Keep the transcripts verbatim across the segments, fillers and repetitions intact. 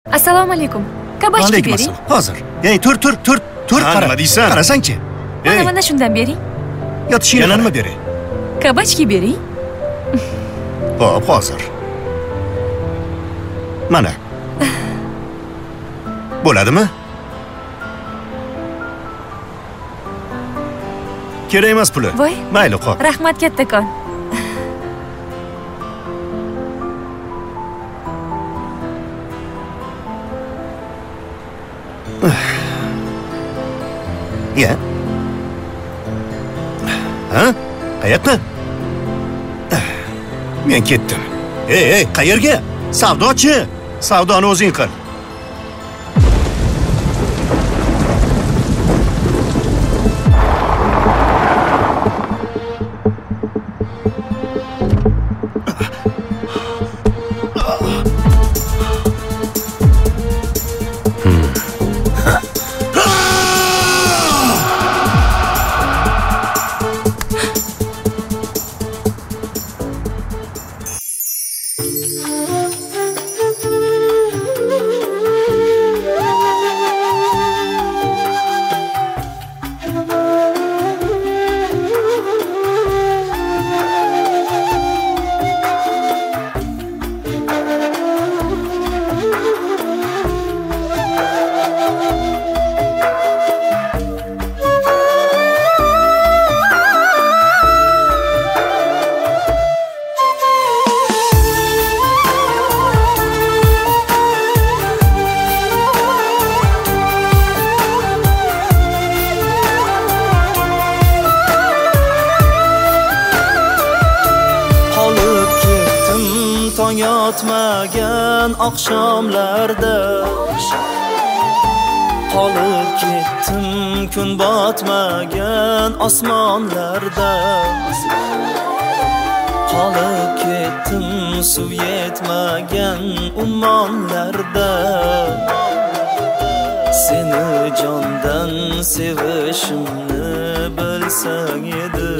Assalomu alaykum. Kabachki bering. Hozir. Ey, tur, tur, tur, tur, qara. Nima deysan? Qarasangchi. Mana mana shundan bering. Yotishing yana nima beray? Kabachki bering. Xo'p, hozir. Mana. Bo'ladimi? Kerak emas puli. Voy. Mayli, qo'y. Rahmat kattakon. Ya. Ha? Qayoqqa? Men ketdim. Ey, ey, qayerga? Savdochi. Savdoni o'zing qil. yotmagan oqshomlarda qolib ketdim kun botmagan osmonlarda qolib ketdim suv yetmagan ummonlarda seni jondan sevishimni bilsang edi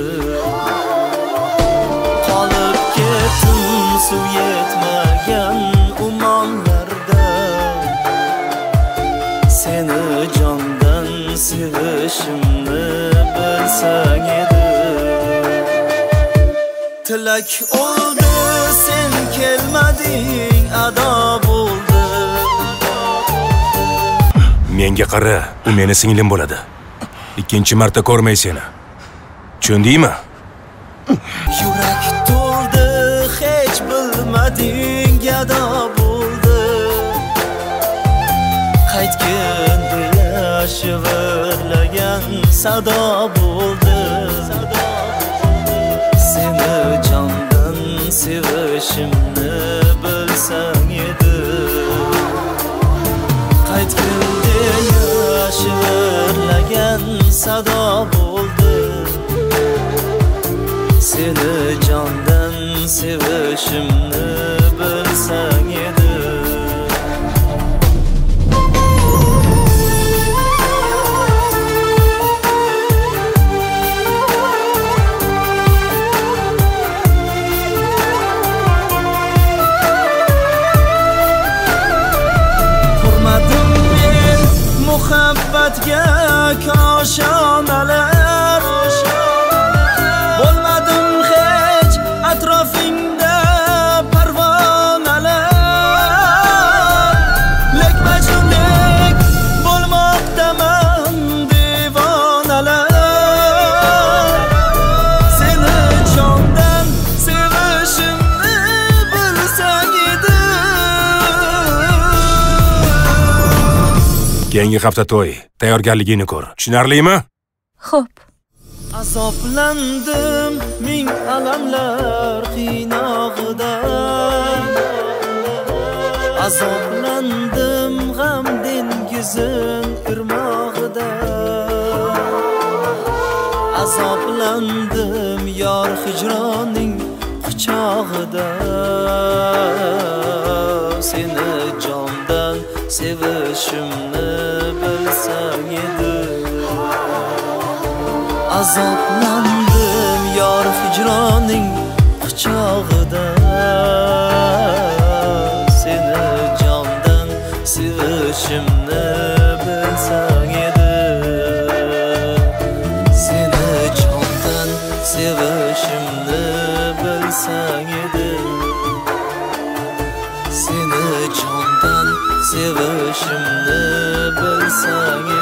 qolib ketdim suv yetmagan ummonlarda seni jondan sevishimni bilsang edi tilak oldi sen kelmading ado bo'ldi menga qara u meni singlim bo'ladi ikkinchi marta ko'rmay seni tushundingmi yurak to'ldi hech bilmading gado bo'ldi qaytgin deya shivirlagan sado bo'ldi seni jondan sevishimni bilsang edi qaytgin deya shivirlagan sado bo'ldi seni jondan sevishimni bilsang edi qurmadim men muhabbatga koshonalar bo'lmadim hech atrofingda parvonalar lek majnundek bo'lmoqdaman devonalar seni jondan sevishimni bilsang edi keyingi hafta to'y tayyorgarligingni ko'r tushunarlimi xo'p azoblandim ming alamlar qiynog'ida azoblandim g'am dengizin irmog'ida azoblandim yor hijroning quchog'ida seni jondan sevishimni bilsang edi azoblandim yor hijroning quchog'ida seni jondan sevishimni bilsang edi. Seni jondan sevishimni bilsang edi. Seni jondan sevishimni bilsang